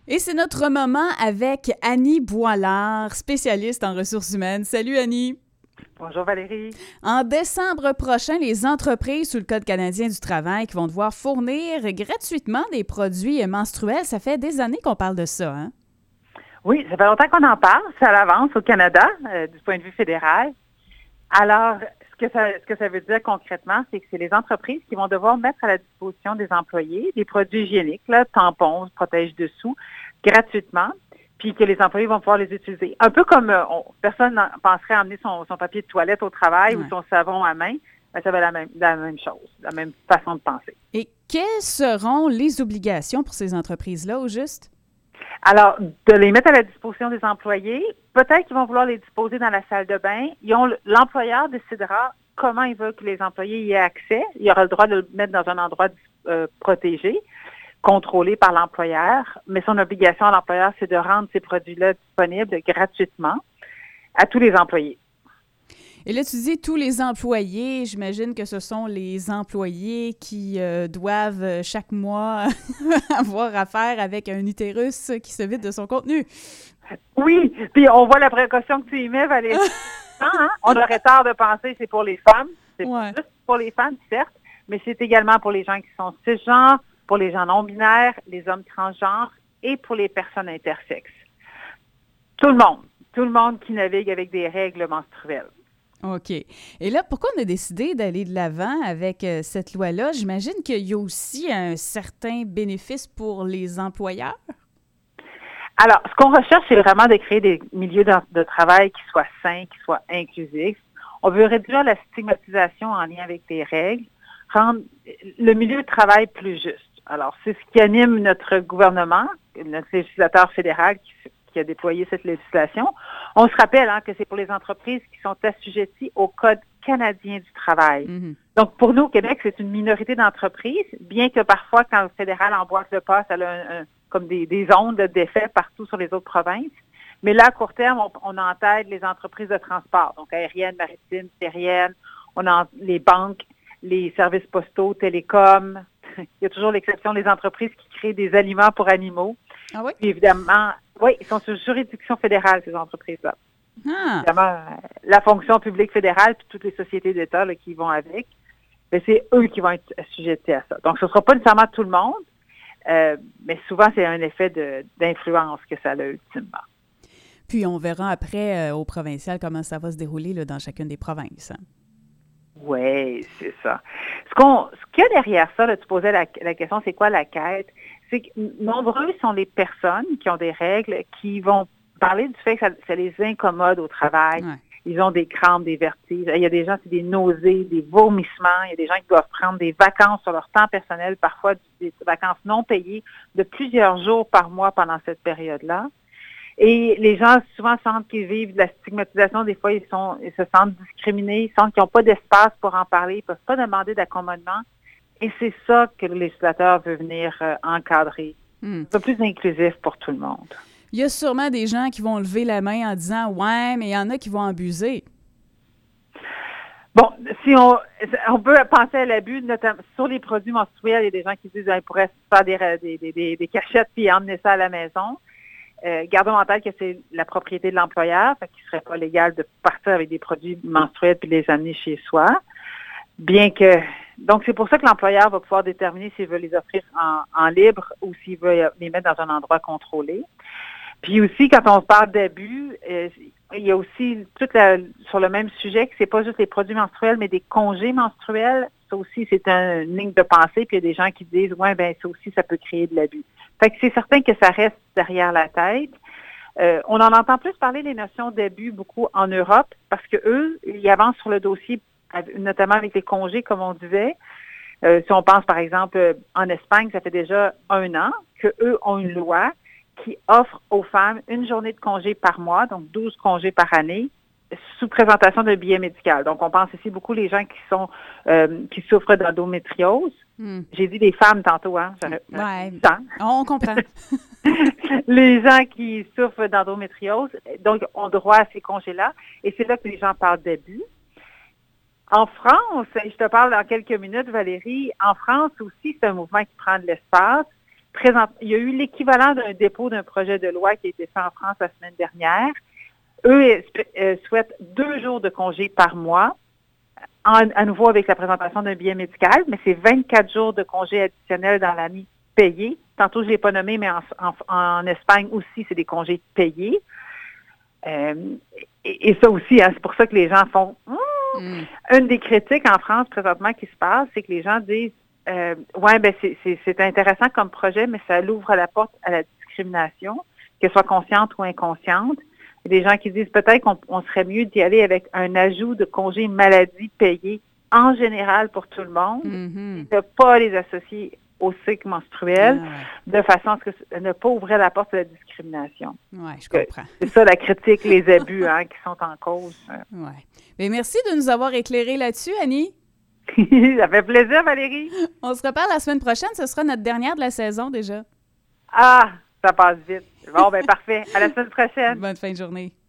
Et c'est notre moment avec Annie Boilard, spécialiste en ressources humaines. Salut Annie! Bonjour Valérie. En décembre prochain, les entreprises sous le Code canadien du travail qui vont devoir fournir gratuitement des produits menstruels, ça fait des années qu'on parle de ça, hein? Oui, ça fait longtemps qu'on en parle. Ça avance au Canada, du point de vue fédéral. Alors, ce que ça veut dire concrètement, c'est que c'est les entreprises qui vont devoir mettre à la disposition des employés des produits hygiéniques, là, tampons, protège-dessous, gratuitement, puis que les employés vont pouvoir les utiliser. Un peu comme personne ne penserait emmener son papier de toilette au travail ou Ouais. son savon à main, ben, ça va la même chose, la même façon de penser. Et quelles seront les obligations pour ces entreprises-là, au juste? Alors, de les mettre à la disposition des employés, peut-être qu'ils vont vouloir les disposer dans la salle de bain. L'employeur décidera comment il veut que les employés y aient accès. Il aura le droit de le mettre dans un endroit protégé, contrôlé par l'employeur, mais son obligation à l'employeur, c'est de rendre ces produits-là disponibles gratuitement à tous les employés. Et là, tu dis tous les employés, j'imagine que ce sont les employés qui doivent chaque mois avoir affaire avec un utérus qui se vide de son contenu. Oui, puis on voit la précaution que tu y mets, Valérie. Hein? On aurait tort de penser que c'est pour les femmes. C'est pas Ouais. juste pour les femmes, certes, mais c'est également pour les gens qui sont cisgenres, pour les gens non-binaires, les hommes transgenres et pour les personnes intersexes. Tout le monde qui navigue avec des règles menstruelles. OK. Et là, pourquoi on a décidé d'aller de l'avant avec cette loi-là? J'imagine qu'il y a aussi un certain bénéfice pour les employeurs. Alors, ce qu'on recherche, c'est vraiment de créer des milieux de travail qui soient sains, qui soient inclusifs. On veut réduire la stigmatisation en lien avec les règles, rendre le milieu de travail plus juste. Alors, c'est ce qui anime notre gouvernement, notre législateur fédéral qui a déployé cette législation. On se rappelle que c'est pour les entreprises qui sont assujetties au Code canadien du travail. Mhm. Donc, pour nous, au Québec, c'est une minorité d'entreprises, bien que parfois, quand le fédéral emboîte le pas, ça a comme des ondes d'effet partout sur les autres provinces. Mais là, à court terme, on en tête les entreprises de transport, donc aériennes, maritimes, terriennes, les banques, les services postaux, télécoms. Il y a toujours l'exception des entreprises qui créent des aliments pour animaux. Ah oui? Puis évidemment, oui, ils sont sur juridiction fédérale, ces entreprises-là. Ah! Évidemment, la fonction publique fédérale puis toutes les sociétés d'État là, qui vont avec, ben, c'est eux qui vont être assujettis à ça. Donc, ce ne sera pas nécessairement tout le monde, mais souvent, c'est un effet d'influence que ça a ultimement. Puis on verra après au provincial comment ça va se dérouler là, dans chacune des provinces, hein. Oui, c'est ça. Ce qu'il y a derrière ça, là, tu posais la question, c'est quoi la quête? C'est que nombreux sont les personnes qui ont des règles qui vont parler du fait que ça les incommode au travail. Ouais. Ils ont des crampes, des vertiges. Il y a des gens, c'est des nausées, des vomissements. Il y a des gens qui doivent prendre des vacances sur leur temps personnel, parfois des vacances non payées de plusieurs jours par mois pendant cette période-là. Et les gens souvent sentent qu'ils vivent de la stigmatisation. Des fois, ils se sentent discriminés, ils sentent qu'ils n'ont pas d'espace pour en parler, ils ne peuvent pas demander d'accommodement. Et c'est ça que le législateur veut venir encadrer. Hmm. Un peu plus inclusif pour tout le monde. Il y a sûrement des gens qui vont lever la main en disant « Ouais, mais il y en a qui vont abuser. » Bon, si on peut penser à l'abus, notamment sur les produits menstruels, il y a des gens qui disent qu'ils pourraient faire des cachettes puis emmener ça à la maison. Gardons en tête que c'est la propriété de l'employeur, fait qu'il ne serait pas légal de partir avec des produits menstruels puis les amener chez soi. Donc, c'est pour ça que l'employeur va pouvoir déterminer s'il veut les offrir en libre ou s'il veut les mettre dans un endroit contrôlé. Puis aussi, quand on parle d'abus, il y a aussi sur le même sujet que c'est pas juste les produits menstruels, mais des congés menstruels. Ça aussi, c'est une ligne de pensée. Puis il y a des gens qui disent, ouais, ben ça aussi, ça peut créer de l'abus. Fait que c'est certain que ça reste derrière la tête. On en entend plus parler des notions d'abus beaucoup en Europe parce que eux, ils avancent sur le dossier, notamment avec les congés, comme on disait. Si on pense, par exemple, en Espagne, ça fait déjà 1 an qu'eux ont une loi qui offre aux femmes une journée de congé par mois, donc 12 congés par année, sous présentation d'un billet médical. Donc, on pense ici beaucoup les gens qui souffrent d'endométriose. Hmm. J'ai dit les femmes tantôt, hein? Ouais, on comprend. Les gens qui souffrent d'endométriose, donc, ont droit à ces congés-là. Et c'est là que les gens parlent d'abus. En France, je te parle dans quelques minutes, Valérie, en France aussi, c'est un mouvement qui prend de l'espace. il y a eu l'équivalent d'un dépôt d'un projet de loi qui a été fait en France la semaine dernière. Eux souhaitent 2 jours de congé par mois, à nouveau avec la présentation d'un billet médical, mais c'est 24 jours de congé additionnels dans l'année payés. Tantôt, je ne l'ai pas nommé, mais en Espagne aussi, c'est des congés payés. Et ça aussi, hein, c'est pour ça que les gens font... Une des critiques en France présentement qui se passe, c'est que les gens disent ouais, ben c'est intéressant comme projet, mais ça l'ouvre la porte à la discrimination, qu'elle soit consciente ou inconsciente. Il y a des gens qui disent peut-être qu'on serait mieux d'y aller avec un ajout de congés maladie payés en général pour tout le monde, et de ne pas les associer au cycle menstruel, de façon à ce que ne pas ouvrir la porte à la discrimination. Oui, je comprends. C'est ça la critique, les abus hein, qui sont en cause. Oui. Mais merci de nous avoir éclairés là-dessus, Annie. Ça fait plaisir, Valérie. On se reparle la semaine prochaine. Ce sera notre dernière de la saison déjà. Ah, ça passe vite. Bon, ben parfait. À la semaine prochaine. Bonne fin de journée.